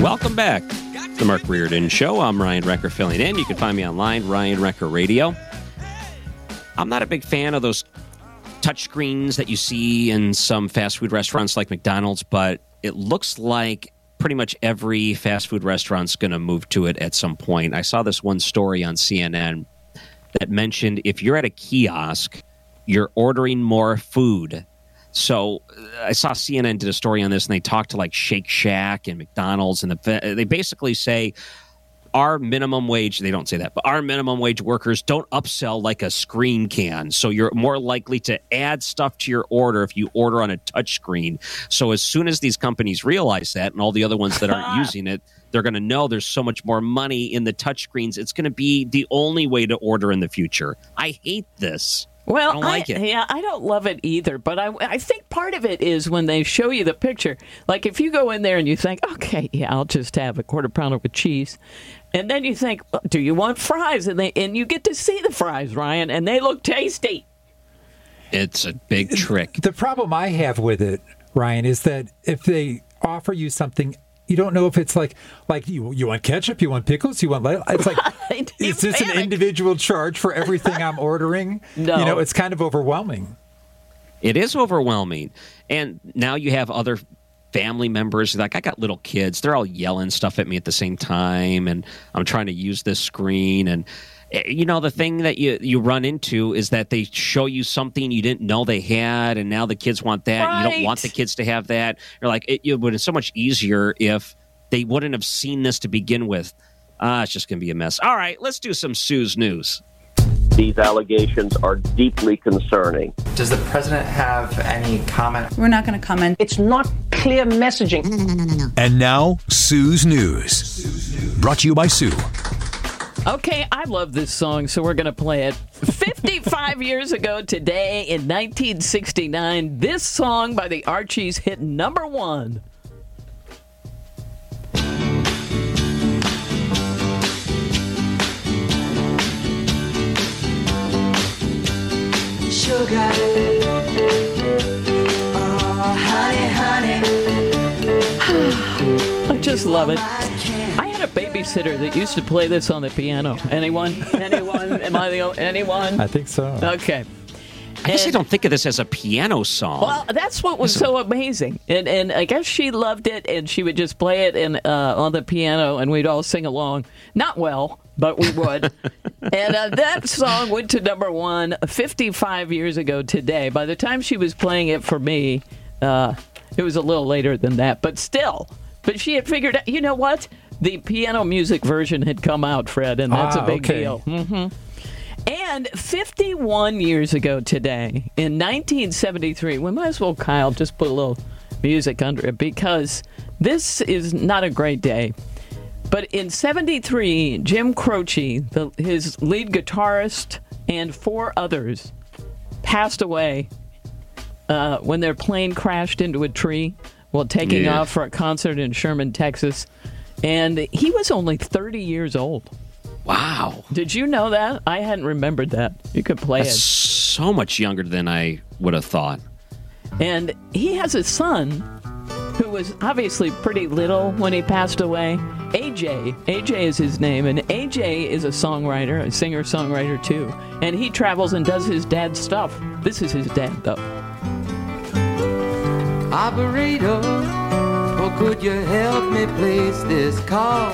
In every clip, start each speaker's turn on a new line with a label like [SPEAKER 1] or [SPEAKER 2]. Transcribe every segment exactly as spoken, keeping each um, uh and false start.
[SPEAKER 1] Welcome back to the Mark Reardon Show. I'm Ryan Recker filling in. You can find me online, Ryan Recker Radio. I'm not a big fan of those touchscreens that you see in some fast food restaurants like McDonald's, but it looks like pretty much every fast food restaurant's going to move to it at some point. I saw this one story on C N N that mentioned if you're at a kiosk, you're ordering more food. So I saw C N N did a story on this, and they talked to like Shake Shack and McDonald's, and the, they basically say our minimum wage, they don't say that, but our minimum wage workers don't upsell like a screen can. So you're more likely to add stuff to your order if you order on a touch screen. So as soon as these companies realize that, and all the other ones that aren't using it, they're going to know there's so much more money in the touch screens. It's going to be the only way to order in the future. I hate this.
[SPEAKER 2] Well,
[SPEAKER 1] I don't like
[SPEAKER 2] I,
[SPEAKER 1] it.
[SPEAKER 2] Yeah, I don't love it either, but I, I think part of it is when they show you the picture. Like if you go in there and you think, okay, yeah, I'll just have a quarter pounder with cheese. And then you think, do you want fries? And they and you get to see the fries, Ryan, and they look tasty.
[SPEAKER 1] It's a big trick.
[SPEAKER 3] The problem I have with it, Ryan, is that if they offer you something, you don't know if it's like, like you you want ketchup, you want pickles, you want lettuce. It's like, is this
[SPEAKER 2] panic.
[SPEAKER 3] an individual charge for everything I'm ordering?
[SPEAKER 2] No.
[SPEAKER 3] You know, it's kind of overwhelming.
[SPEAKER 1] It is overwhelming. And now you have other family members. Like, I got little kids. They're all yelling stuff at me at the same time, and I'm trying to use this screen. And, you know, the thing that you, you run into is that they show you something you didn't know they had, and now the kids want that.
[SPEAKER 2] Right.
[SPEAKER 1] You don't want the kids to have that. You're like, it, it would have been so much easier if they wouldn't have seen this to begin with. Ah, it's just going to be a mess. All right, let's do some Sue's News.
[SPEAKER 4] These allegations are deeply concerning.
[SPEAKER 5] Does the president have any comment?
[SPEAKER 6] We're not going to comment.
[SPEAKER 7] It's not clear messaging.
[SPEAKER 8] No, no, no, no, no, no.
[SPEAKER 9] And now, Sue's News. Brought to you by Sue.
[SPEAKER 2] Okay, I love this song, so we're going to play it. fifty-five years ago today, in nineteen sixty-nine, this song by the Archies hit number one.
[SPEAKER 10] Sugar, oh, honey, honey.
[SPEAKER 2] I just love it. I had a babysitter that used to play this on the piano. Anyone? Anyone? Am I the only? Anyone?
[SPEAKER 3] I think so.
[SPEAKER 2] Okay.
[SPEAKER 1] I guess
[SPEAKER 2] And-
[SPEAKER 1] I don't think of this as a piano song.
[SPEAKER 2] Well, that's what was so amazing, and and I guess she loved it, and she would just play it in uh, on the piano, and we'd all sing along. Not well, but we would. And uh, that song went to number one fifty-five years ago today. By the time she was playing it for me, uh, it was a little later than that, but still. But she had figured out, you know what? The piano music version had come out, Fred, and that's
[SPEAKER 3] ah,
[SPEAKER 2] a big
[SPEAKER 3] okay.
[SPEAKER 2] deal. Mm-hmm. And fifty-one years ago today, in nineteen seventy-three, we might as well, Kyle, just put a little music under it, because this is not a great day. But in seventy-three, Jim Croce, the, his lead guitarist, and four others passed away uh, when their plane crashed into a tree while taking
[SPEAKER 1] Yeah.
[SPEAKER 2] off for a concert in Sherman, Texas. And he was only thirty years old.
[SPEAKER 1] Wow.
[SPEAKER 2] Did you know that? I hadn't remembered that. You could play
[SPEAKER 1] That's
[SPEAKER 2] it.
[SPEAKER 1] so much younger than I would have thought.
[SPEAKER 2] And he has a son who was obviously pretty little when he passed away. A J. A J is his name. And A J is a songwriter, a singer-songwriter too. And he travels and does his dad's stuff. This is his dad, though.
[SPEAKER 10] Operator, or could you help me place this call?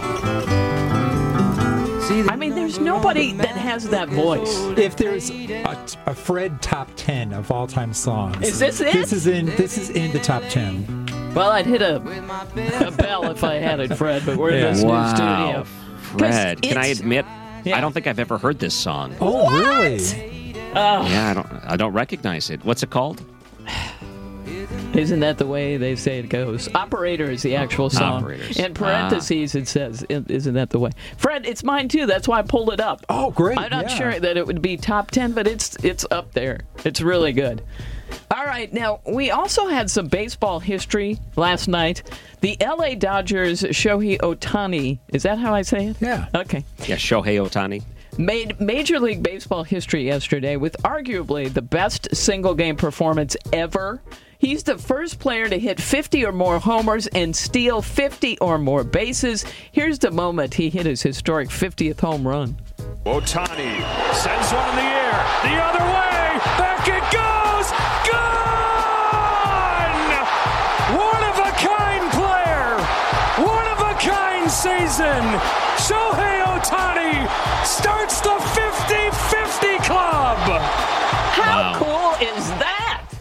[SPEAKER 2] I mean, there's nobody that has that voice.
[SPEAKER 3] If there's a, a Fred top ten of all time songs,
[SPEAKER 2] Is this it?
[SPEAKER 3] This is in. This is in the top ten.
[SPEAKER 2] Well, I'd hit a, a bell if I had it, Fred, but we're
[SPEAKER 3] Yeah.
[SPEAKER 2] in this
[SPEAKER 1] Wow.
[SPEAKER 2] new studio.
[SPEAKER 1] Fred, can I
[SPEAKER 2] it's-
[SPEAKER 1] admit,
[SPEAKER 2] Yeah.
[SPEAKER 1] I don't think I've ever heard this song.
[SPEAKER 3] Oh, really?
[SPEAKER 1] Yeah, I don't I don't recognize it. What's it called?
[SPEAKER 2] Isn't that the way they say it goes? Operator is the actual song.
[SPEAKER 1] Operators.
[SPEAKER 2] In parentheses, it says, isn't that the way? Fred, it's mine too. That's why I pulled it up.
[SPEAKER 3] Oh, great.
[SPEAKER 2] I'm not
[SPEAKER 3] yeah.
[SPEAKER 2] sure that it would be top ten, but it's it's up there. It's really good. All right, now, we also had some baseball history last night. The L A Dodgers' Shohei Ohtani, is that how I say it?
[SPEAKER 3] Yeah.
[SPEAKER 2] Okay.
[SPEAKER 1] Yeah, Shohei Ohtani.
[SPEAKER 2] Made Major League Baseball history yesterday with arguably the best single-game performance ever. He's the first player to hit fifty or more homers and steal fifty or more bases. Here's the moment he hit his historic fiftieth home run.
[SPEAKER 6] Ohtani sends one in the air. The other way. Back it goes. Gone! One-of-a-kind player. One-of-a-kind season. Shohei Ohtani starts the fifty fifty club.
[SPEAKER 2] How
[SPEAKER 1] Wow.
[SPEAKER 2] cool is that?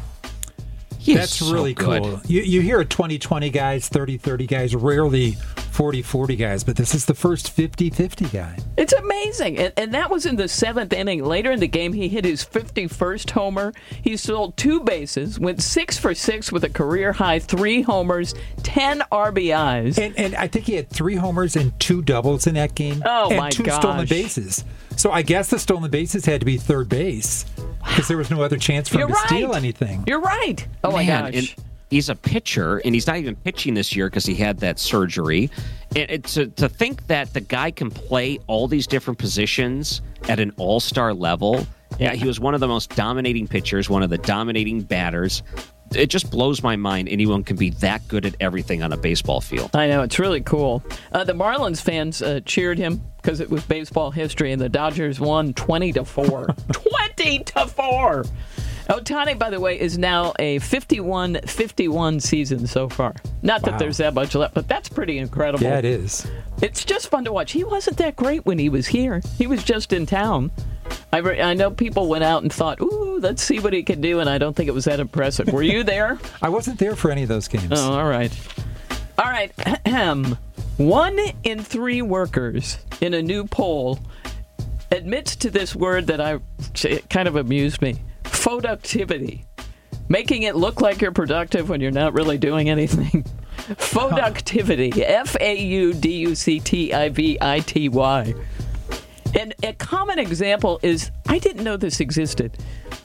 [SPEAKER 1] He is
[SPEAKER 3] That's
[SPEAKER 1] so
[SPEAKER 3] really
[SPEAKER 1] good.
[SPEAKER 3] cool. You, you hear twenty twenty guys, thirty thirty guys, rarely forty forty guys, but this is the first fifty fifty guy.
[SPEAKER 2] It's amazing. And, and that was in the seventh inning. Later in the game, he hit his fifty-first homer. He stole two bases, went six for six with a career-high three homers, ten R B Is.
[SPEAKER 3] And, and I think he had three homers and two doubles in that game.
[SPEAKER 2] Oh,
[SPEAKER 3] and
[SPEAKER 2] my
[SPEAKER 3] two
[SPEAKER 2] gosh.
[SPEAKER 3] stolen bases. So I guess the stolen bases had to be third base because there was no other chance for
[SPEAKER 2] You're
[SPEAKER 3] him to
[SPEAKER 2] right.
[SPEAKER 3] steal anything.
[SPEAKER 2] You're right. Oh, my
[SPEAKER 1] Man,
[SPEAKER 2] gosh.
[SPEAKER 1] and he's a pitcher, and he's not even pitching this year because he had that surgery. And it, to, to think that the guy can play all these different positions at an all-star level, yeah, he was one of the most dominating pitchers, one of the dominating batters. It just blows my mind anyone can be that good at everything on a baseball field.
[SPEAKER 2] I know, it's really cool. Uh, the Marlins fans uh, cheered him because it was baseball history, and the Dodgers won twenty to four. twenty to four! Ohtani, by the way, is now a fifty-one fifty-one season so far. Not that
[SPEAKER 3] Wow.
[SPEAKER 2] there's that much left, but that's pretty incredible.
[SPEAKER 3] Yeah, it is.
[SPEAKER 2] It's just fun to watch. He wasn't that great when he was here. He was just in town. I, re- I know people went out and thought, ooh, let's see what he can do, and I don't think it was that impressive. Were you there?
[SPEAKER 3] I wasn't there for any of those games.
[SPEAKER 2] Oh, all right. All right. Ahem. One in three workers in a new poll admits to this word that I it kind of amused me. Productivity. Making it look like you're productive when you're not really doing anything. Productivity. F A U D U C T I V I T Y. And a common example is, I didn't know this existed,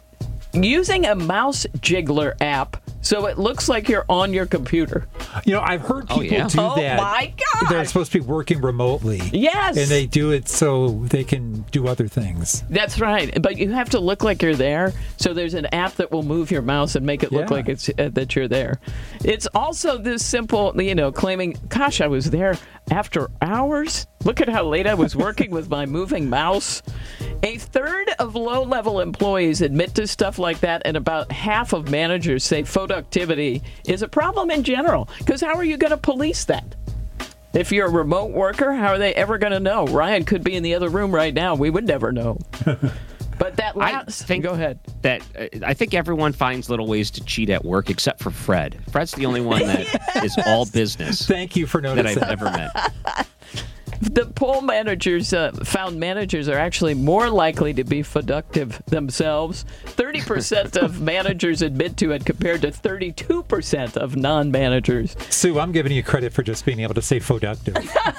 [SPEAKER 2] using a mouse jiggler app so it looks like you're on your computer.
[SPEAKER 3] You know, I've heard
[SPEAKER 1] Oh,
[SPEAKER 3] people
[SPEAKER 1] yeah?
[SPEAKER 3] do
[SPEAKER 2] Oh,
[SPEAKER 3] that.
[SPEAKER 2] my gosh.
[SPEAKER 3] They're supposed to be working remotely.
[SPEAKER 2] Yes.
[SPEAKER 3] And they do it so they can do other things.
[SPEAKER 2] That's right. But you have to look like you're there. So there's an app that will move your mouse and make it look
[SPEAKER 3] Yeah.
[SPEAKER 2] like it's uh, that you're there. It's also this simple, you know, claiming, gosh, I was there after hours. Look at how late I was working with my moving mouse. A third of low-level employees admit to stuff like that, and about half of managers say productivity is a problem in general. Because how are you going to police that? If you're a remote worker, how are they ever going to know? Ryan could be in the other room right now. We would never know. But that last...
[SPEAKER 1] I think
[SPEAKER 2] Go ahead.
[SPEAKER 1] That uh, I think everyone finds little ways to cheat at work, except for Fred. Fred's the only one that is all business
[SPEAKER 3] Thank you for
[SPEAKER 1] that
[SPEAKER 3] noticing.
[SPEAKER 1] I've ever met.
[SPEAKER 2] The poll managers uh, found managers are actually more likely to be productive themselves. thirty percent of managers admit to it compared to thirty-two percent of non-managers.
[SPEAKER 3] Sue, I'm giving you credit for just being able to say productive.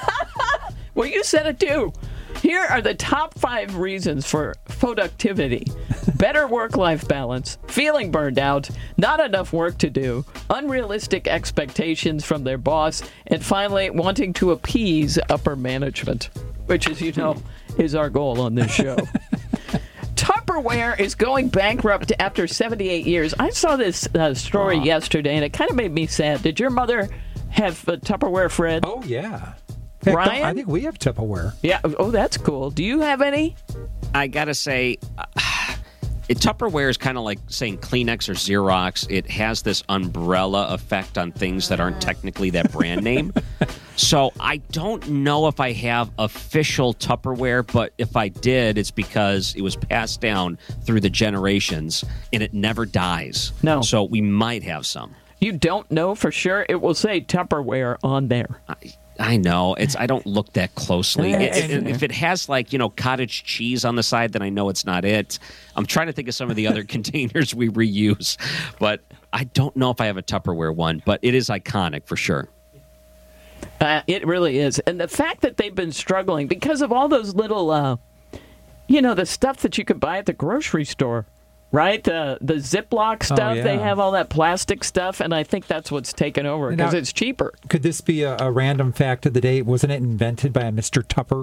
[SPEAKER 2] Well, you said it too. Here are the top five reasons for productivity: better work-life balance, feeling burned out, not enough work to do, unrealistic expectations from their boss, and finally, wanting to appease upper management, which, as you know, is our goal on this show. Tupperware is going bankrupt after seventy-eight years. I saw this uh, story
[SPEAKER 3] Aw.
[SPEAKER 2] yesterday, and it kind of made me sad. Did your mother have a Tupperware, Fred?
[SPEAKER 3] Oh, yeah. In fact,
[SPEAKER 2] Ryan?
[SPEAKER 3] I think we have Tupperware.
[SPEAKER 2] Yeah. Oh, that's cool. Do you have any?
[SPEAKER 1] I gotta say, uh, it, Tupperware is kind of like saying Kleenex or Xerox. It has this umbrella effect on things that aren't technically that brand name. So I don't know if I have official Tupperware, but if I did, it's because it was passed down through the generations and it never dies.
[SPEAKER 2] No.
[SPEAKER 1] So we might have some.
[SPEAKER 2] You don't know for sure. It will say Tupperware on there.
[SPEAKER 1] I, I know. It's. I don't look that closely.
[SPEAKER 2] Yeah,
[SPEAKER 1] It- it-
[SPEAKER 2] it's-
[SPEAKER 1] if it has, like, you know, cottage cheese on the side, then I know it's not it. I'm trying to think of some of the other containers we reuse, but I don't know if I have a Tupperware one, but it is iconic for sure.
[SPEAKER 2] Uh, it really is. And the fact that they've been struggling because of all those little, uh, you know, the stuff that you could buy at the grocery store, right? The the Ziploc stuff,
[SPEAKER 3] yeah.
[SPEAKER 2] they have all that plastic stuff, and I think that's what's taken over because
[SPEAKER 3] Now-
[SPEAKER 2] it's cheaper.
[SPEAKER 3] Could this be a, a random fact of the day? Wasn't it invented by a Mister Tupper?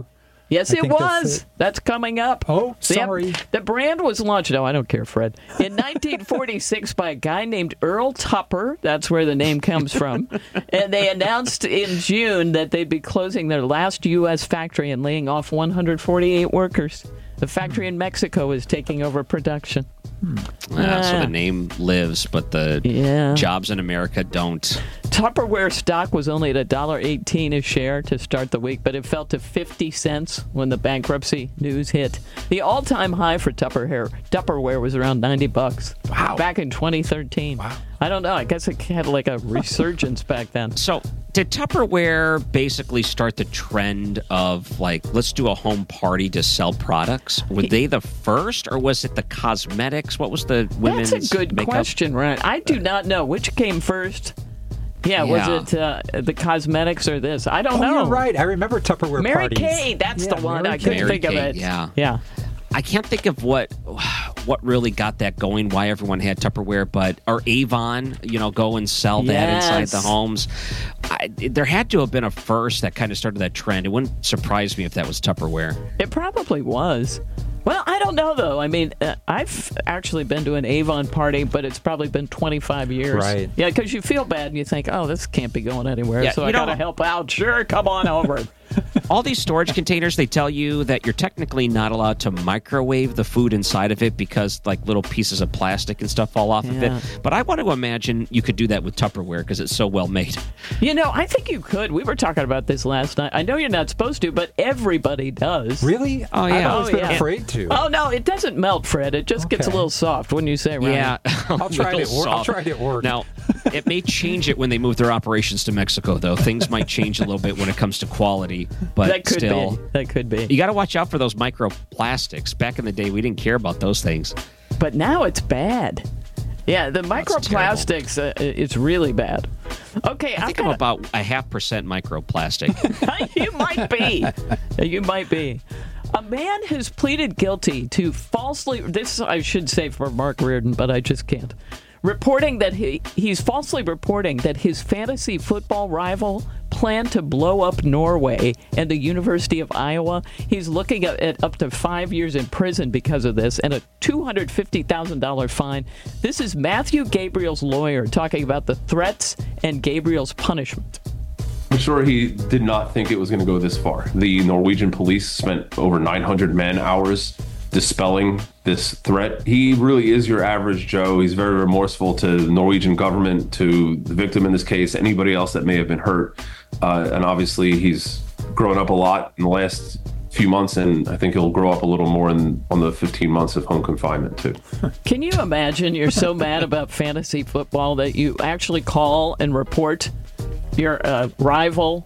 [SPEAKER 2] Yes,
[SPEAKER 3] I
[SPEAKER 2] it
[SPEAKER 3] think that's
[SPEAKER 2] was.
[SPEAKER 3] it.
[SPEAKER 2] That's coming up.
[SPEAKER 3] Oh,
[SPEAKER 2] The-
[SPEAKER 3] sorry.
[SPEAKER 2] The brand was launched. No, I don't care, Fred. In nineteen forty-six by a guy named Earl Tupper. That's where the name comes from. And they announced in June that they'd be closing their last U S factory and laying off one hundred forty-eight workers. The factory in Mexico is taking over production.
[SPEAKER 1] Yeah, so
[SPEAKER 2] Ah.
[SPEAKER 1] the name lives, but the
[SPEAKER 2] Yeah.
[SPEAKER 1] jobs in America don't.
[SPEAKER 2] Tupperware stock was only at one dollar eighteen a share to start the week, but it fell to fifty cents when the bankruptcy news hit. The all-time high for Tupperware, Tupperware was around ninety bucks.
[SPEAKER 3] Wow.
[SPEAKER 2] Back in twenty thirteen.
[SPEAKER 3] Wow.
[SPEAKER 2] I don't know. I guess it had like a resurgence back then.
[SPEAKER 1] So, did Tupperware basically start the trend of, like, let's do a home party to sell products? Were they the first, or was it the cosmetics? What was the women's
[SPEAKER 2] That's a good
[SPEAKER 1] makeup?
[SPEAKER 2] question, Ryan. I do not know. Which came first? Yeah,
[SPEAKER 1] Yeah.
[SPEAKER 2] was it uh, the cosmetics or this? I don't
[SPEAKER 3] Oh,
[SPEAKER 2] know.
[SPEAKER 3] you're right. I remember Tupperware
[SPEAKER 2] Mary
[SPEAKER 3] parties.
[SPEAKER 2] Kay, that's
[SPEAKER 3] Yeah,
[SPEAKER 2] the one.
[SPEAKER 3] Mary
[SPEAKER 2] I couldn't
[SPEAKER 1] Kay.
[SPEAKER 2] think of
[SPEAKER 1] Mary
[SPEAKER 2] it.
[SPEAKER 1] Kay, yeah.
[SPEAKER 2] Yeah.
[SPEAKER 1] I can't think of what what really got that going, why everyone had Tupperware, but or Avon, you know, go and sell that
[SPEAKER 2] Yes.
[SPEAKER 1] inside the homes. I, there had to have been a first that kind of started that trend. It wouldn't surprise me if that was Tupperware.
[SPEAKER 2] It probably was. Well, I don't know, though. I mean, uh, I've actually been to an Avon party, but it's probably been twenty-five years.
[SPEAKER 3] Right.
[SPEAKER 2] Yeah, because you feel bad and you think, oh, this can't be going anywhere,
[SPEAKER 1] Yeah,
[SPEAKER 2] so
[SPEAKER 1] you
[SPEAKER 2] I got to
[SPEAKER 1] know-
[SPEAKER 2] help out. Sure, come on over.
[SPEAKER 1] All these storage containers, they tell you that you're technically not allowed to microwave the food inside of it because like little pieces of plastic and stuff fall off of
[SPEAKER 2] Yeah.
[SPEAKER 1] it. But I want to imagine you could do that with Tupperware because it's so well made.
[SPEAKER 2] You know, I think you could. We were talking about this last night. I know you're not supposed to, but everybody does.
[SPEAKER 3] Really?
[SPEAKER 1] Oh, yeah.
[SPEAKER 3] I've always
[SPEAKER 2] Oh,
[SPEAKER 3] been
[SPEAKER 2] yeah.
[SPEAKER 3] afraid to.
[SPEAKER 2] Oh, no, it doesn't melt, Fred. It just gets a
[SPEAKER 3] Okay.
[SPEAKER 2] little soft when you say it right.
[SPEAKER 1] Yeah,
[SPEAKER 3] I'll try it at work. I'll try it at work.
[SPEAKER 1] Now, it may change it when they move their operations to Mexico, though. Things might change a little bit when it comes to quality, but
[SPEAKER 2] That could
[SPEAKER 1] still,
[SPEAKER 2] be. That could be.
[SPEAKER 1] you got to watch out for those microplastics. Back in the day, we didn't care about those things.
[SPEAKER 2] But now it's bad. Yeah, the
[SPEAKER 1] terrible.
[SPEAKER 2] microplastics, uh, it's really bad. Okay,
[SPEAKER 1] I
[SPEAKER 2] I've
[SPEAKER 1] think I'm
[SPEAKER 2] got a-
[SPEAKER 1] about a half percent microplastic.
[SPEAKER 2] You might be. You might be. A man has pleaded guilty to falsely, this I should say for Mark Reardon, but I just can't. Reporting that he, he's falsely reporting that his fantasy football rival planned to blow up Norway and the University of Iowa. He's looking at, at up to five years in prison because of this and a two hundred fifty thousand dollars fine. This is Matthew Gabriel's lawyer talking about the threats and Gabriel's punishment.
[SPEAKER 8] I'm sure he did not think it was going to go this far. The Norwegian police spent over nine hundred man hours dispelling this threat. He really is your average Joe. He's very remorseful to the Norwegian government, to the victim in this case, anybody else that may have been hurt. Uh, and obviously he's grown up a lot in the last few months, and I think he'll grow up a little more in on the fifteen months of home confinement too.
[SPEAKER 2] Can you imagine you're so mad about fantasy football that you actually call and report your uh, rival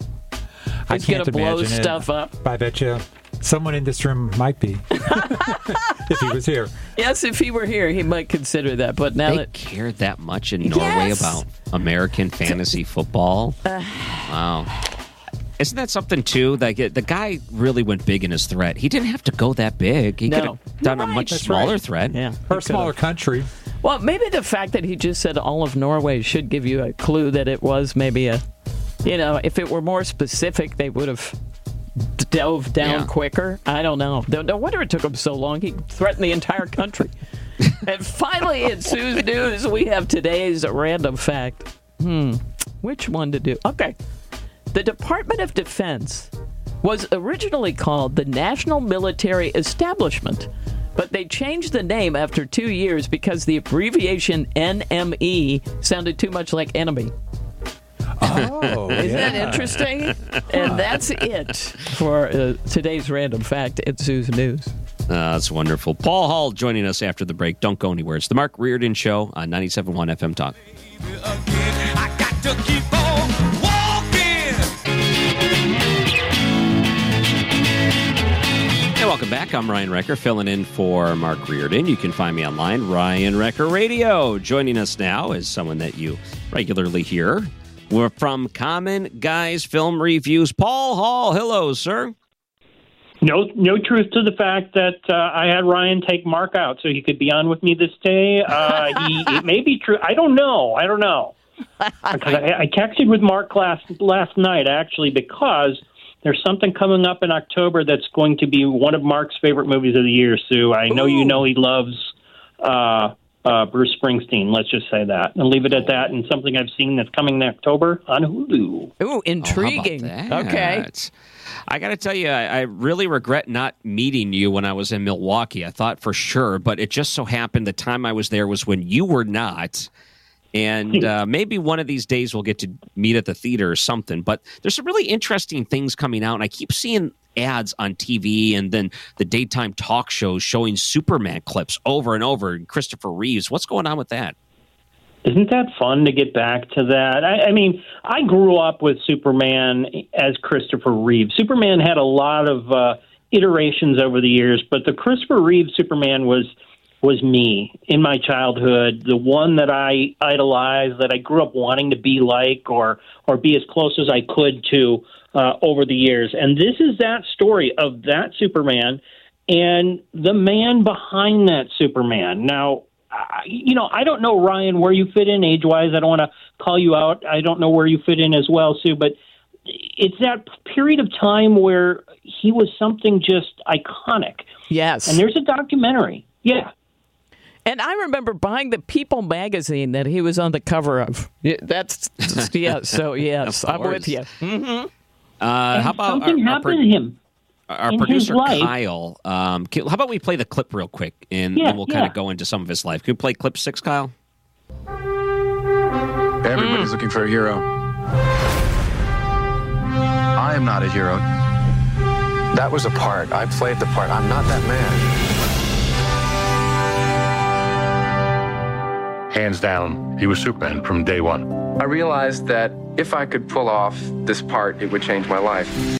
[SPEAKER 3] I
[SPEAKER 2] is going
[SPEAKER 3] can't
[SPEAKER 2] to blow
[SPEAKER 3] imagine it.
[SPEAKER 2] stuff up?
[SPEAKER 3] I bet you someone in this room might be. If he was here.
[SPEAKER 2] Yes, if he were here, he might consider that. But now
[SPEAKER 1] They
[SPEAKER 2] that
[SPEAKER 1] cared that much in Norway
[SPEAKER 2] Yes!
[SPEAKER 1] about American fantasy football? Wow. Isn't that something, too? Like, it- the guy really went big in his threat. He didn't have to go that big. He
[SPEAKER 2] No.
[SPEAKER 1] could have done a
[SPEAKER 2] Right.
[SPEAKER 1] much
[SPEAKER 2] That's
[SPEAKER 1] smaller
[SPEAKER 3] right.
[SPEAKER 1] threat.
[SPEAKER 2] yeah,
[SPEAKER 3] Or
[SPEAKER 2] he
[SPEAKER 3] a smaller
[SPEAKER 2] could've.
[SPEAKER 3] country.
[SPEAKER 2] Well, maybe the fact that he just said all of Norway should give you a clue that it was maybe a, you know, if it were more specific, they would have dove down
[SPEAKER 1] Yeah.
[SPEAKER 2] quicker. I don't know. No, no wonder it took him so long. He threatened the entire country. And finally, in Sue's News, we have today's random fact. Hmm, which one to do? Okay. The Department of Defense was originally called the National Military Establishment, but they changed the name after two years because the abbreviation N M E sounded too much like enemy.
[SPEAKER 3] Oh,
[SPEAKER 2] Isn't
[SPEAKER 3] yeah.
[SPEAKER 2] that interesting? And that's it for uh, today's random fact at Sue's News.
[SPEAKER 1] Uh, that's wonderful. Paul Hall joining us after the break. Don't go anywhere. It's the Mark Reardon Show on ninety-seven point one F M Talk.
[SPEAKER 10] I got to keep on walking.
[SPEAKER 1] Hey, welcome back. I'm Ryan Recker, filling in for Mark Reardon. You can find me online, Ryan Recker Radio. Joining us now is someone that you regularly hear. We're from Common Guys Film Reviews. Paul Hall. Hello, sir.
[SPEAKER 11] No, no truth to the fact that uh, I had Ryan take Mark out so he could be on with me this day. Uh, he, it may be true. I don't know. I don't know. Because I, I texted with Mark last last night actually because there's something coming up in October that's going to be one of Mark's favorite movies of the year, Sue. I know Ooh. you know he loves uh, uh, Bruce Springsteen. Let's just say that and leave it at that. And something I've seen that's coming in October on Hulu.
[SPEAKER 2] Ooh, intriguing.
[SPEAKER 1] Oh,
[SPEAKER 2] okay.
[SPEAKER 1] I got to tell you, I, I really regret not meeting you when I was in Milwaukee. I thought for sure, but it just so happened the time I was there was when you were not. And uh, maybe one of these days we'll get to meet at the theater or something. But there's some really interesting things coming out, and I keep seeing ads on T V and then the daytime talk shows showing Superman clips over and over. Christopher Reeves, what's going on with that?
[SPEAKER 11] Isn't that fun to get back to that? I, I mean, I grew up with Superman as Christopher Reeve. Superman had a lot of uh, iterations over the years, but the Christopher Reeve Superman was was me in my childhood, the one that I idolized, that I grew up wanting to be like or or be as close as I could to uh, over the years. And this is that story of that Superman and the man behind that Superman. Now, you know, I don't know, Ryan, where you fit in age-wise. I don't want to call you out. I don't know where you fit in as well, Sue, but it's that period of time where he was something just iconic.
[SPEAKER 2] Yes.
[SPEAKER 11] And there's a documentary. Yeah.
[SPEAKER 2] And I remember buying the People magazine that he was on the cover of. That's, yeah, so yes, I'm with you. Mm-hmm.
[SPEAKER 1] Uh, how about
[SPEAKER 11] something
[SPEAKER 1] our,
[SPEAKER 11] happened
[SPEAKER 1] our,
[SPEAKER 11] to him?
[SPEAKER 1] Our
[SPEAKER 11] in
[SPEAKER 1] producer,
[SPEAKER 11] his life.
[SPEAKER 1] Kyle, um, how about we play the clip real quick, and
[SPEAKER 11] yeah,
[SPEAKER 1] then we'll
[SPEAKER 11] yeah.
[SPEAKER 1] kind of go into some of his life. Can we play clip six, Kyle?
[SPEAKER 12] Everybody's mm. looking for a hero. I am not a hero.
[SPEAKER 13] That was a part. I played the part. I'm not that man.
[SPEAKER 14] Hands down, he was Superman from day one.
[SPEAKER 5] I realized that if I could pull off this part, it would change my life.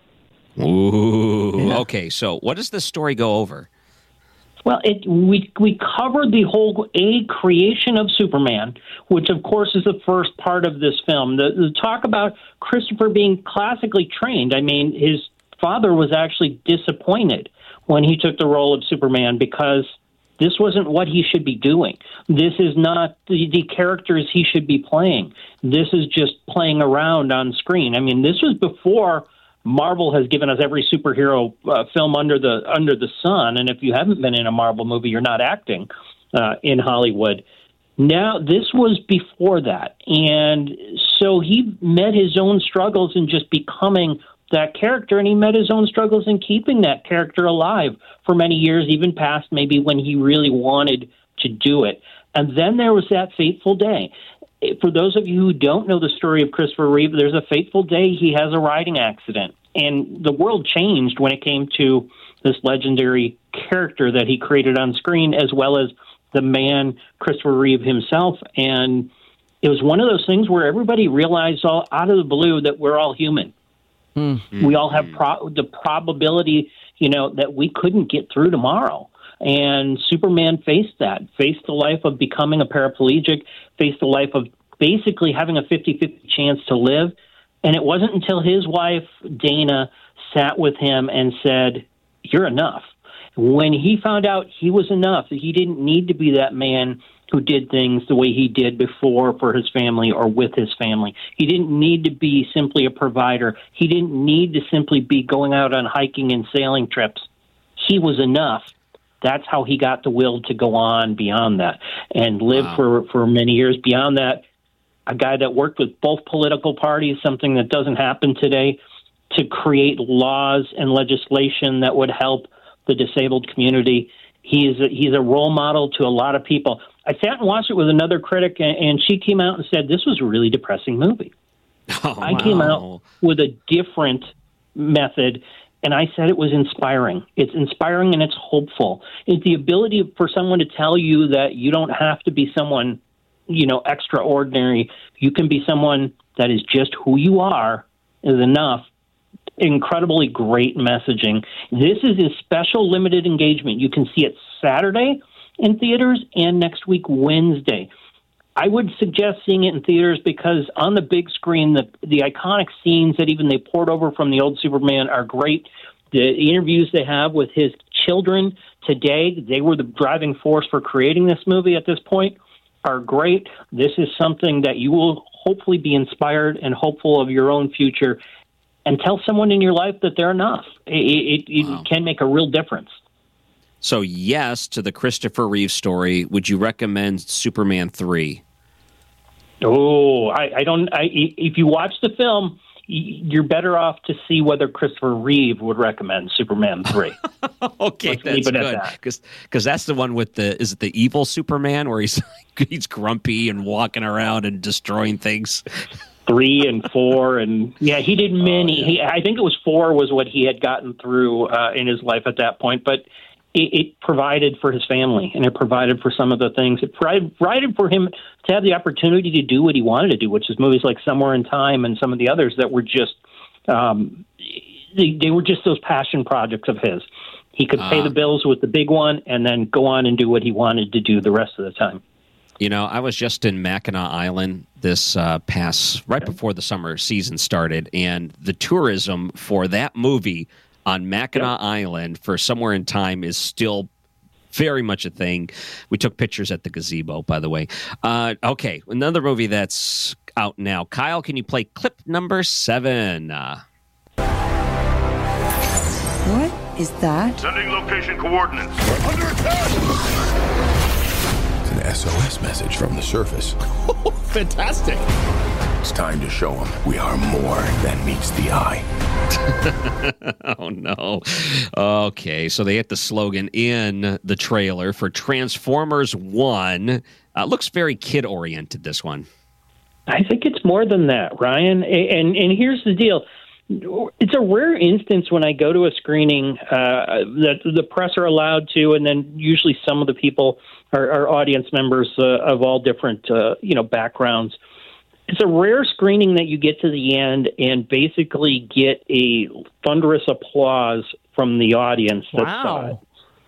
[SPEAKER 1] Ooh, yeah. Okay. So what does this story go over?
[SPEAKER 11] Well, it, we we covered the whole A creation of Superman, which, of course, is the first part of this film. The, the talk about Christopher being classically trained. I mean, his father was actually disappointed when he took the role of Superman because this wasn't what he should be doing. This is not the, the characters he should be playing. This is just playing around on screen. I mean, this was before Marvel has given us every superhero uh, film under the under the sun, and if you haven't been in a Marvel movie, you're not acting uh, in Hollywood. Now, this was before that, and so he met his own struggles in just becoming that character, and he met his own struggles in keeping that character alive for many years, even past maybe when he really wanted to do it. And then there was that fateful day. For those of you who don't know the story of Christopher Reeve, there's a fateful day he has a riding accident. And the world changed when it came to this legendary character that he created on screen, as well as the man, Christopher Reeve himself. And it was one of those things where everybody realized all out of the blue that we're all human. Mm-hmm. We all have pro- the probability, you know, that we couldn't get through tomorrow. And Superman faced that, faced the life of becoming a paraplegic, faced the life of basically having a fifty-fifty chance to live. And it wasn't until his wife, Dana, sat with him and said, "You're enough." When he found out he was enough, that he didn't need to be that man who did things the way he did before for his family or with his family. He didn't need to be simply a provider. He didn't need to simply be going out on hiking and sailing trips. He was enough. That's how he got the will to go on beyond that and live wow. for, for many years beyond that. A guy that worked with both political parties, something that doesn't happen today, to create laws and legislation that would help the disabled community. He is a, he's a role model to a lot of people. I sat and watched it with another critic, and, and she came out and said, this was a really depressing movie.
[SPEAKER 1] Oh,
[SPEAKER 11] I
[SPEAKER 1] wow.
[SPEAKER 11] came out with a different method, and I said it was inspiring. It's inspiring and it's hopeful. It's the ability for someone to tell you that you don't have to be someone, you know, extraordinary. You can be someone that is just who you are is enough. Incredibly great messaging. This is a special limited engagement. You can see it Saturday in theaters and next week, Wednesday. I would suggest seeing it in theaters because on the big screen, the the iconic scenes that even they poured over from the old Superman are great. The interviews they have with his children today, they were the driving force for creating this movie at this point, are great. This is something that you will hopefully be inspired and hopeful of your own future. and tell someone in your life that they're enough. It, it, it
[SPEAKER 1] Wow.
[SPEAKER 11] can make a real difference.
[SPEAKER 1] So, yes to the Christopher Reeve story. Would you recommend Superman three?
[SPEAKER 11] Oh, I, I don't. I, if you watch the film, you're better off to see whether Christopher Reeve would recommend Superman three.
[SPEAKER 1] Okay,
[SPEAKER 11] Let's
[SPEAKER 1] that's
[SPEAKER 11] leave it at
[SPEAKER 1] good.
[SPEAKER 11] that.
[SPEAKER 1] Because that's the one with the, is it the evil Superman where he's he's grumpy and walking around and destroying things?
[SPEAKER 11] Three and four, and yeah, he did many.
[SPEAKER 1] Oh, yeah.
[SPEAKER 11] he, I think it was four was what he had gotten through uh, in his life at that point, but it, it provided for his family, and it provided for some of the things. It provided for him to have the opportunity to do what he wanted to do, which is movies like Somewhere in Time and some of the others that were just, um, they, they were just those passion projects of his. He could pay
[SPEAKER 1] Ah.
[SPEAKER 11] the bills with the big one and then go on and do what he wanted to do the rest of the time.
[SPEAKER 1] You know, I was just in Mackinac Island this uh, past, right before the summer season started, and the tourism for that movie on Mackinac yep. Island for Somewhere in Time is still very much a thing. We took pictures at the gazebo, by the way. Uh, okay, another movie that's out now. Kyle, can you play clip number seven? Uh,
[SPEAKER 15] what is that?
[SPEAKER 6] Sending location coordinates. We're under attack!
[SPEAKER 16] An S O S message from the surface.
[SPEAKER 6] Fantastic.
[SPEAKER 16] It's time to show them we are more than meets the eye.
[SPEAKER 1] Oh, no. Okay, so they hit the slogan in the trailer for Transformers one. Uh, looks very kid-oriented, this one.
[SPEAKER 11] I think it's more than that, Ryan. And, and here's the deal. It's a rare instance when I go to a screening uh, that the press are allowed to, and then usually some of the people are, are audience members uh, of all different, uh, you know, backgrounds. It's a rare screening that you get to the end and basically get a thunderous applause from the audience that
[SPEAKER 2] wow.
[SPEAKER 11] saw it.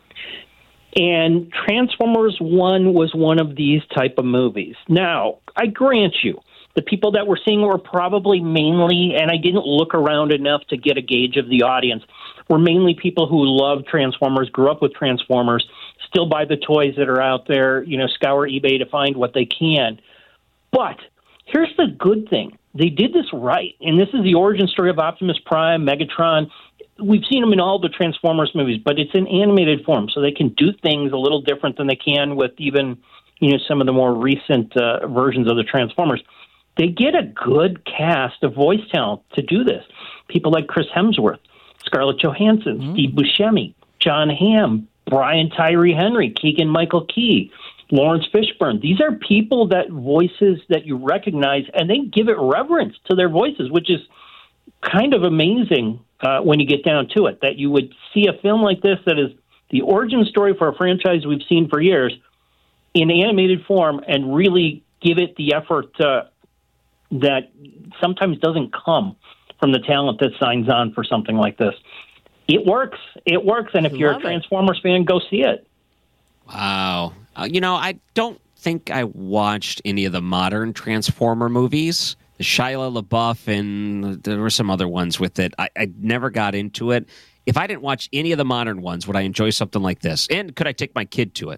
[SPEAKER 11] And Transformers one was one of these type of movies. Now, I grant you, the people that were seeing it were probably mainly, and I didn't look around enough to get a gauge of the audience, were mainly people who love Transformers, grew up with Transformers, still buy the toys that are out there, you know, scour eBay to find what they can. But here's the good thing. They did this right, and this is the origin story of Optimus Prime, Megatron. We've seen them in all the Transformers movies, but it's in animated form, so they can do things a little different than they can with even, you know, some of the more recent uh, versions of the Transformers. They get a good cast of voice talent to do this. People like Chris Hemsworth, Scarlett Johansson, mm-hmm. Steve Buscemi, John Hamm, Brian Tyree Henry, Keegan-Michael Key, Lawrence Fishburne. These are people that voices that you recognize, and they give it reverence to their voices, which is kind of amazing uh, when you get down to it, that you would see a film like this that is the origin story for a franchise we've seen for years in animated form and really give it the effort uh, that sometimes doesn't come from the talent that signs on for something like this. It works. It works. And if you're a Transformers fan, go see it.
[SPEAKER 1] Wow. Uh, you know, I don't think I watched any of the modern Transformer movies. The Shia LaBeouf and there were some other ones with it. I, I never got into it. If I didn't watch any of the modern ones, would I enjoy something like this? And could I take my kid to it?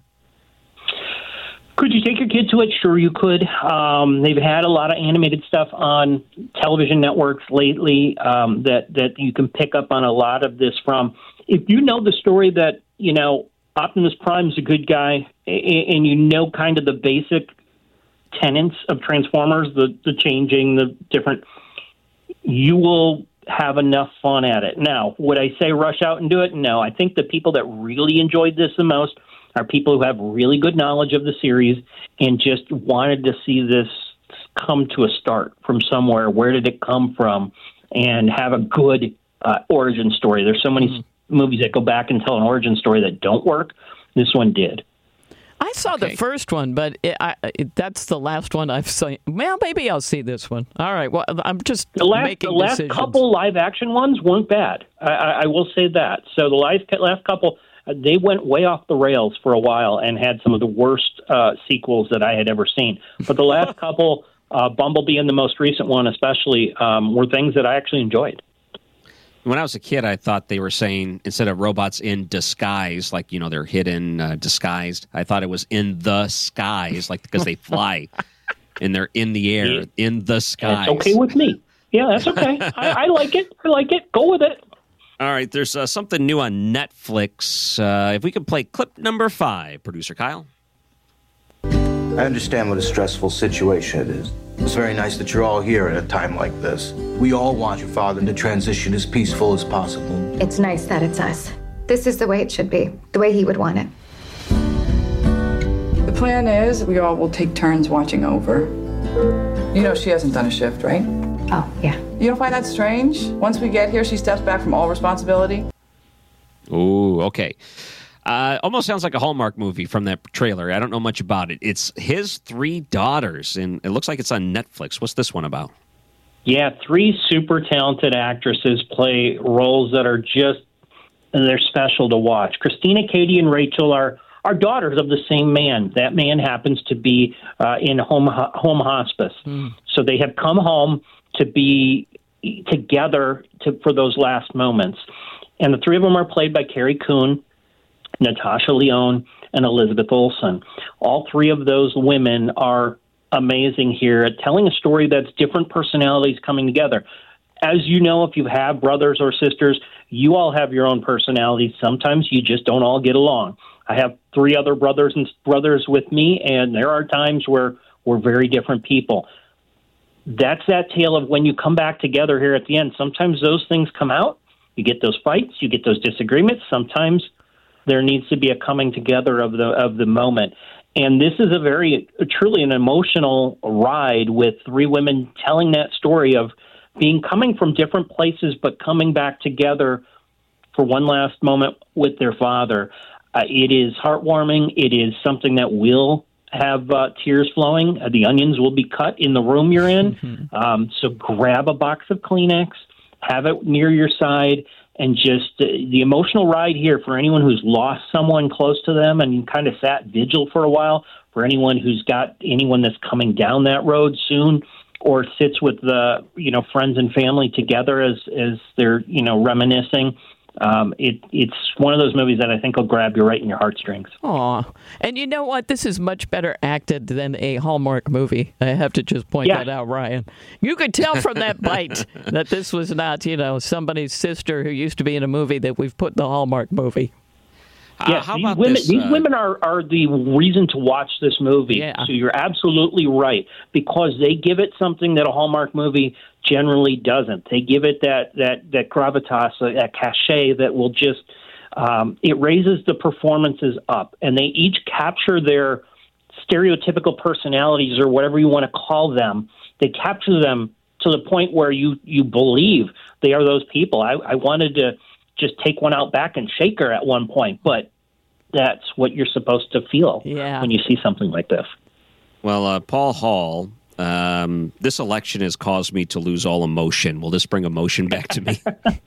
[SPEAKER 11] Could you take your kid to it? Sure, you could. Um, they've had a lot of animated stuff on television networks lately um, that, that you can pick up on a lot of this from. If you know the story that, you know, Optimus Prime's a good guy, and you know kind of the basic tenets of Transformers, the, the changing, the different, you will have enough fun at it. Now, would I say rush out and do it? No. I think the people that really enjoyed this the most are people who have really good knowledge of the series and just wanted to see this come to a start from somewhere. Where did it come from? And have a good uh, origin story. There's so many mm-hmm. movies that go back and tell an origin story that don't work. This one did.
[SPEAKER 2] I saw okay. the first one, but it, I, it, that's the last one I've seen. Well, maybe I'll see this one. All right. Well, I'm just
[SPEAKER 11] the last,
[SPEAKER 2] making
[SPEAKER 11] the last
[SPEAKER 2] decisions.
[SPEAKER 11] couple live action ones weren't bad. I, I, I will say that. So the last, last couple, uh, they went way off the rails for a while and had some of the worst uh, sequels that I had ever seen. But the last couple, uh, Bumblebee and the most recent one especially, um, were things that I actually enjoyed.
[SPEAKER 1] When I was a kid, I thought they were saying, instead of robots in disguise, like, you know, they're hidden, uh, disguised, I thought it was in the skies, like, because they fly and they're in the air, in the skies.
[SPEAKER 11] It's okay with me. Yeah, that's okay. I, I like it. I like it. Go with it.
[SPEAKER 1] All right, there's uh, something new on Netflix. Uh, if we could play clip number five, producer Kyle.
[SPEAKER 17] I understand what a stressful situation it is. It's very nice that you're all here at a time like this. We all want your father to transition as peaceful as possible.
[SPEAKER 18] It's nice that it's us. This is the way it should be, the way he would want it.
[SPEAKER 19] The plan is we all will take turns watching over. You know she hasn't done a shift, right?
[SPEAKER 18] Oh, yeah.
[SPEAKER 19] You don't find that strange? Once we get here, she steps back from all responsibility?
[SPEAKER 1] Ooh, okay. Uh, almost sounds like a Hallmark movie from that trailer. I don't know much about it. It's his three daughters, and it looks like it's on Netflix. What's this one about?
[SPEAKER 11] Yeah, three super talented actresses play roles that are just, they're special to watch. Christina, Katie, and Rachel are, are daughters of the same man. That man happens to be uh, in home home hospice. Mm. So they have come home to be together to, for those last moments. And the three of them are played by Carrie Coon, Natasha Lyonne, and Elizabeth Olsen. All three of those women are amazing here at telling a story that's different personalities coming together. As you know, if you have brothers or sisters, you all have your own personalities. Sometimes you just don't all get along. I have three other brothers and brothers with me, and there are times where we're very different people. That's that tale of when you come back together here at the end. Sometimes those things come out. You get those fights, you get those disagreements. Sometimes there needs to be a coming together of the of the moment. And this is a very, truly an emotional ride with three women telling that story of being coming from different places, but coming back together for one last moment with their father. Uh, it is heartwarming. It is something that will have uh, tears flowing. Uh, the onions will be cut in the room you're in. Mm-hmm. Um, so grab a box of Kleenex, have it near your side, and just uh, the emotional ride here for anyone who's lost someone close to them and kind of sat vigil for a while, for anyone who's got anyone that's coming down that road soon or sits with the, you know, friends and family together as, as they're, you know, reminiscing. Um, it, it's one of those movies that I think will grab you right in your heartstrings.
[SPEAKER 2] Aw. And you know what? This is much better acted than a Hallmark movie. I have to just point
[SPEAKER 11] yeah.
[SPEAKER 2] that out, Ryan. You could tell from that bite that this was not, you know, somebody's sister who used to be in a movie that we've put in the Hallmark movie.
[SPEAKER 11] Yeah,
[SPEAKER 1] uh, how
[SPEAKER 11] these
[SPEAKER 1] about
[SPEAKER 11] women,
[SPEAKER 1] this,
[SPEAKER 11] these
[SPEAKER 1] uh...
[SPEAKER 11] women are, are the reason to watch this movie.
[SPEAKER 2] Yeah.
[SPEAKER 11] So you're absolutely right, because they give it something that a Hallmark movie generally doesn't. They give it that that that gravitas, that cachet that will just um, it raises the performances up, and they each capture their stereotypical personalities or whatever you want to call them. They capture them to the point where you you believe they are those people. I, I wanted to just take one out back and shake her at one point, but that's what you're supposed to feel
[SPEAKER 2] yeah.
[SPEAKER 11] when you see something like this.
[SPEAKER 1] Well, uh, Paul Hall, um, this election has caused me to lose all emotion. Will this bring emotion back to me?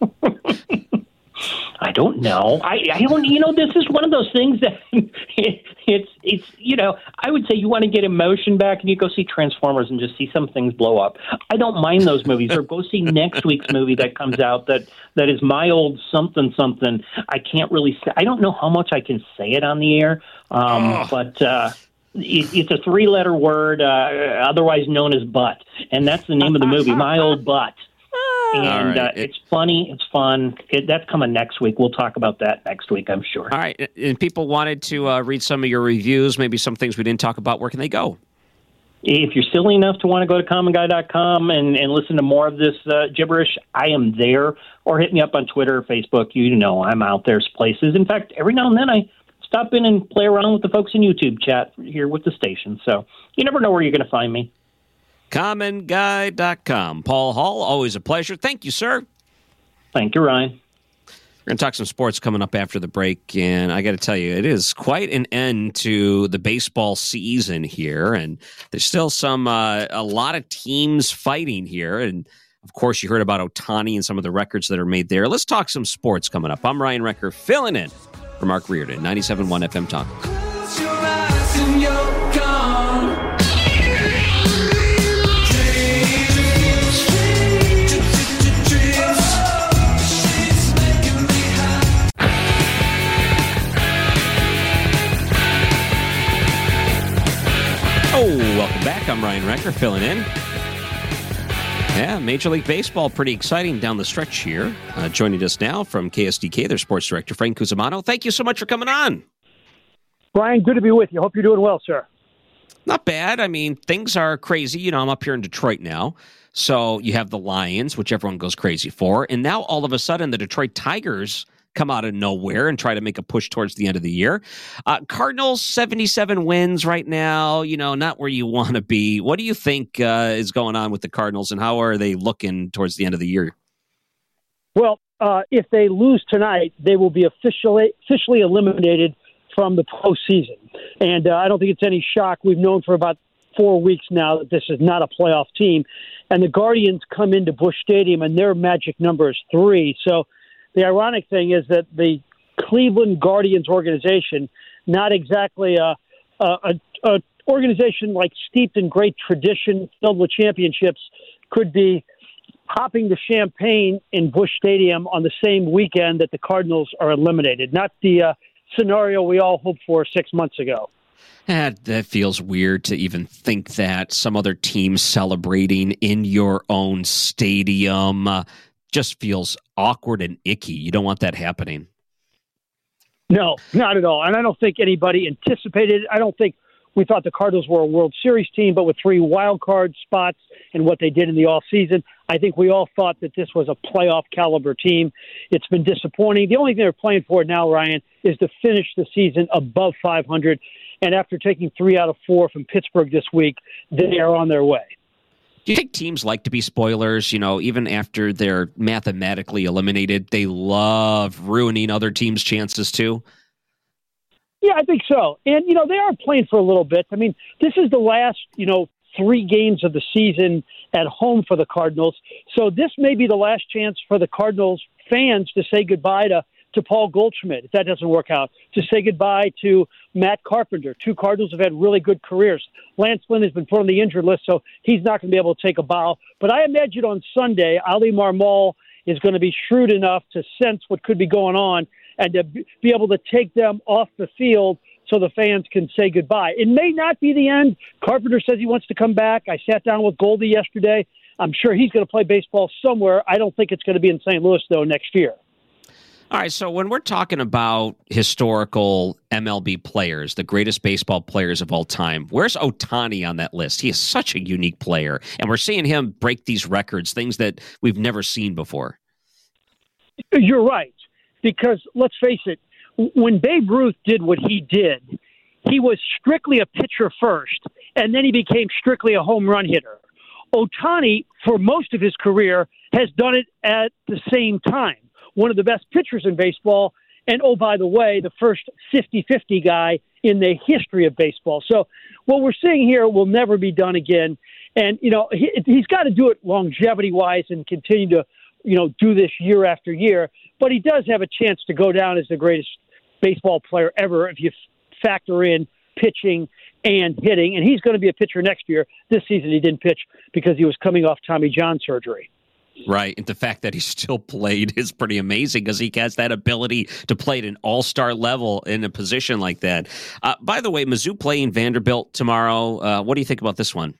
[SPEAKER 11] I don't know. I, I don't. You know, this is one of those things that it, it's it's. You know, I would say you want to get emotion back, and you go see Transformers and just see some things blow up. I don't mind those movies. Or go see next week's movie that comes out that that is my old something something. I can't really say. I don't know how much I can say it on the air, um, oh. but. Uh, It, it's a three-letter word, uh, otherwise known as butt, and that's the name of the movie, My Old Butt. And
[SPEAKER 1] right.
[SPEAKER 11] uh,
[SPEAKER 1] it,
[SPEAKER 11] it's funny, it's fun. It, that's coming next week. We'll talk about that next week, I'm sure.
[SPEAKER 1] All right, and people wanted to uh, read some of your reviews, maybe some things we didn't talk about. Where can they go?
[SPEAKER 11] If you're silly enough to want to go to common guy dot com and, and listen to more of this uh, gibberish, I am there. Or hit me up on Twitter or Facebook. You know I'm out there places. In fact, every now and then I stop in and play around with the folks in YouTube chat here with the station. So you never know where you're going to find me.
[SPEAKER 1] common guy dot com. Paul Hall, always a pleasure. Thank you, sir.
[SPEAKER 11] Thank you, Ryan.
[SPEAKER 1] We're going to talk some sports coming up after the break, and I got to tell you, it is quite an end to the baseball season here, and there's still some uh, a lot of teams fighting here, and of course, you heard about Ohtani and some of the records that are made there. Let's talk some sports coming up. I'm Ryan Recker, filling in for Mark Reardon, ninety-seven point one F M Talk.
[SPEAKER 10] Close your eyes and you're gone.
[SPEAKER 1] Oh, welcome back. I'm Ryan Recker, filling in. Yeah, Major League Baseball, pretty exciting down the stretch here. Uh, joining us now from K S D K, their sports director, Frank Cusimano. Thank you so much for coming on.
[SPEAKER 20] Brian, good to be with you. Hope you're doing well, sir.
[SPEAKER 1] Not bad. I mean, things are crazy. You know, I'm up here in Detroit now. So you have the Lions, which everyone goes crazy for. And now all of a sudden the Detroit Tigers come out of nowhere and try to make a push towards the end of the year. Uh, Cardinals, seventy-seven wins right now, you know, not where you want to be. What do you think uh, is going on with the Cardinals, and how are they looking towards the end of the year?
[SPEAKER 20] Well, uh, if they lose tonight, they will be officially officially eliminated from the postseason. And uh, I don't think it's any shock. We've known for about four weeks now that this is not a playoff team. And the Guardians come into Busch Stadium, and their magic number is three. So the ironic thing is that the Cleveland Guardians organization, not exactly a, a, a, a organization like steeped in great tradition, filled with championships, could be hopping the champagne in Busch Stadium on the same weekend that the Cardinals are eliminated. Not the uh, scenario we all hoped for six months ago.
[SPEAKER 1] That, that feels weird to even think that some other team celebrating in your own stadium uh, just feels awkward and icky. You don't want that happening.
[SPEAKER 20] No, not at all. And I don't think anybody anticipated it. I don't think we thought the Cardinals were a World Series team, but with three wild card spots and what they did in the offseason, I think we all thought that this was a playoff caliber team. It's been disappointing. The only thing they're playing for now, Ryan, is to finish the season above five hundred. And after taking three out of four from Pittsburgh this week, they are on their way.
[SPEAKER 1] Do you think teams like to be spoilers? You know, even after they're mathematically eliminated, they love ruining other teams' chances too?
[SPEAKER 20] Yeah, I think so. And, you know, they are playing for a little bit. I mean, this is the last, you know, three games of the season at home for the Cardinals. So this may be the last chance for the Cardinals fans to say goodbye to, to Paul Goldschmidt, if that doesn't work out, to say goodbye to Matt Carpenter. Two Cardinals have had really good careers. Lance Lynn has been put on the injured list, so he's not going to be able to take a bow. But I imagine on Sunday, Ali Marmol is going to be shrewd enough to sense what could be going on and to be able to take them off the field so the fans can say goodbye. It may not be the end. Carpenter says he wants to come back. I sat down with Goldie yesterday. I'm sure he's going to play baseball somewhere. I don't think it's going to be in Saint Louis, though, next year.
[SPEAKER 1] All right, so when we're talking about historical M L B players, the greatest baseball players of all time, where's Ohtani on that list? He is such a unique player, and we're seeing him break these records, things that we've never seen before.
[SPEAKER 20] You're right, because let's face it, when Babe Ruth did what he did, he was strictly a pitcher first, and then he became strictly a home run hitter. Ohtani, for most of his career, has done it at the same time. One of the best pitchers in baseball, and, oh, by the way, the first fifty-fifty guy in the history of baseball. So what we're seeing here will never be done again. And, you know, he, he's got to do it longevity-wise and continue to, you know, do this year after year. But he does have a chance to go down as the greatest baseball player ever if you factor in pitching and hitting. And he's going to be a pitcher next year. This season he didn't pitch because he was coming off Tommy John surgery.
[SPEAKER 1] Right, and the fact that he still played is pretty amazing because he has that ability to play at an all-star level in a position like that. Uh, by the way, Mizzou playing Vanderbilt tomorrow. Uh, what do you think about this one?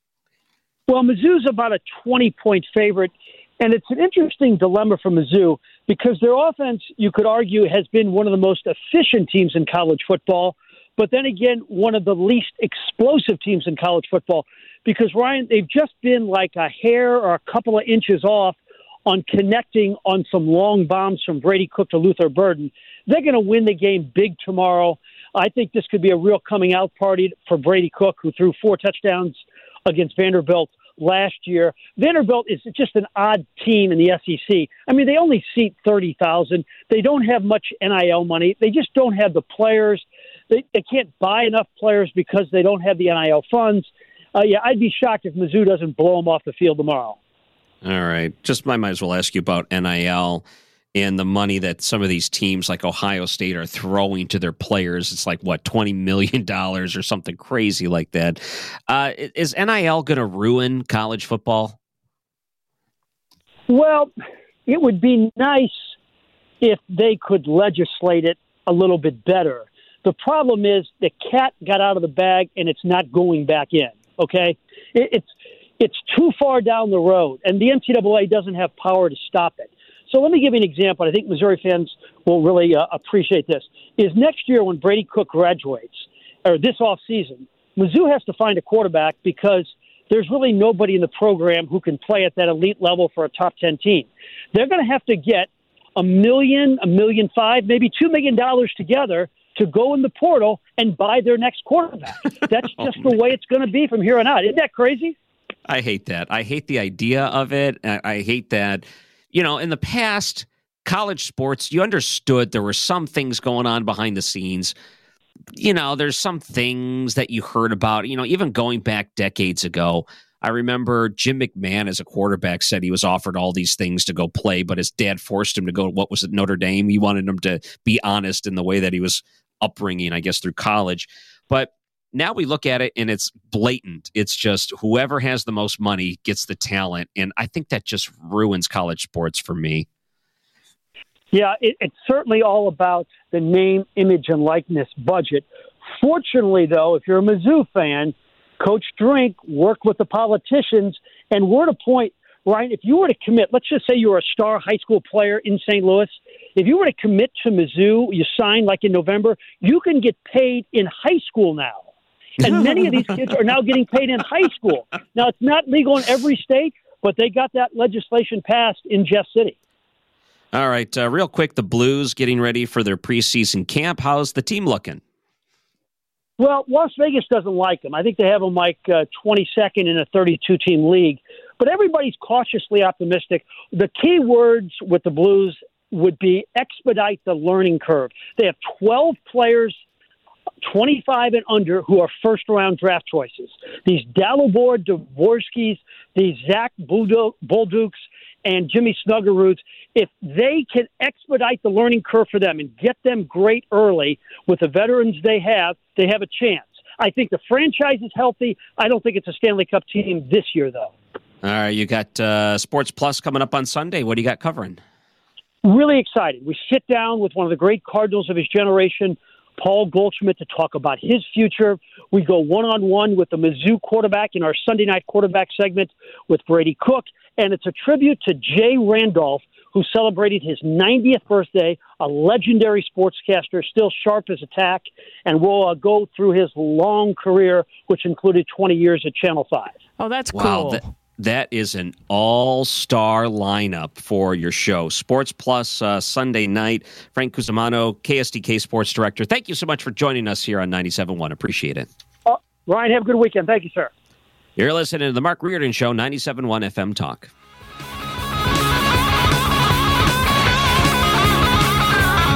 [SPEAKER 20] Well, Mizzou's about a twenty-point favorite, and it's an interesting dilemma for Mizzou because their offense, you could argue, has been one of the most efficient teams in college football, but then again, one of the least explosive teams in college football. Because, Ryan, they've just been like a hair or a couple of inches off on connecting on some long bombs from Brady Cook to Luther Burden. They're going to win the game big tomorrow. I think this could be a real coming out party for Brady Cook, who threw four touchdowns against Vanderbilt last year. Vanderbilt is just an odd team in the S E C. I mean, they only seat thirty thousand. They don't have much N I L money. They just don't have the players. They, they can't buy enough players because they don't have the N I L funds. Uh, yeah, I'd be shocked if Mizzou doesn't blow them off the field tomorrow.
[SPEAKER 1] All right. Just I might as well ask you about N I L and the money that some of these teams like Ohio State are throwing to their players. It's like, what, twenty million dollars or something crazy like that. Uh, is N I L going to ruin college football?
[SPEAKER 20] Well, it would be nice if they could legislate it a little bit better. The problem is the cat got out of the bag and it's not going back in. Okay, it, it's it's too far down the road, and the N C double A doesn't have power to stop it. So let me give you an example. I think Missouri fans will really uh, appreciate this. Is next year when Brady Cook graduates, or this offseason, Mizzou has to find a quarterback because there's really nobody in the program who can play at that elite level for a top ten team. They're going to have to get a million, a million five, maybe two million dollars together to go in the portal and buy their next quarterback. That's just oh, the way it's going to be from here on out. Isn't that crazy?
[SPEAKER 1] I hate that. I hate the idea of it. I, I hate that. You know, in the past, college sports, you understood there were some things going on behind the scenes. You know, there's some things that you heard about, you know, even going back decades ago. I remember Jim McMahon as a quarterback said he was offered all these things to go play, but his dad forced him to go, what was it, Notre Dame? He wanted him to be honest in the way that he was upbringing, I guess, through college. But now we look at it and it's blatant. It's just whoever has the most money gets the talent. And I think that just ruins college sports for me.
[SPEAKER 20] Yeah, it, it's certainly all about the name, image, and likeness budget. Fortunately, though, if you're a Mizzou fan, Coach Drink worked with the politicians, and we're at a point, Ryan, if you were to commit, let's just say you were a star high school player in Saint Louis, if you were to commit to Mizzou, you sign like in November, you can get paid in high school now. And many of these kids are now getting paid in high school. Now, it's not legal in every state, but they got that legislation passed in Jeff City.
[SPEAKER 1] All right, uh, real quick, the Blues getting ready for their preseason camp. How's the team looking?
[SPEAKER 20] Well, Las Vegas doesn't like them. I think they have them like uh, twenty-second in a thirty-two team league. But everybody's cautiously optimistic. The key words with the Blues would be expedite the learning curve. They have twelve players twenty-five and under who are first-round draft choices. These Dalibor Dvorsky's, these Zach Buldukes, and Jimmy Snuggeroots, if they can expedite the learning curve for them and get them great early with the veterans they have, they have a chance. I think the franchise is healthy. I don't think it's a Stanley Cup team this year, though.
[SPEAKER 1] All right, you got uh, Sports Plus coming up on Sunday. What do you got covering?
[SPEAKER 20] Really excited. We sit down with one of the great Cardinals of his generation, Paul Goldschmidt, to talk about his future. We go one-on-one with the Mizzou quarterback in our Sunday night quarterback segment with Brady Cook. And it's a tribute to Jay Randolph, who celebrated his ninetieth birthday, a legendary sportscaster, still sharp as a tack. And we'll uh, go through his long career, which included twenty years at Channel five.
[SPEAKER 2] Oh, that's
[SPEAKER 1] wow,
[SPEAKER 2] cool.
[SPEAKER 1] That, that is an all-star lineup for your show. Sports Plus uh, Sunday night. Frank Cusimano, K S D K Sports Director. Thank you so much for joining us here on ninety-seven point one. Appreciate it.
[SPEAKER 20] Uh, Ryan, have a good weekend. Thank you, sir.
[SPEAKER 1] You're listening to the Mark Reardon Show, ninety-seven point one F M Talk.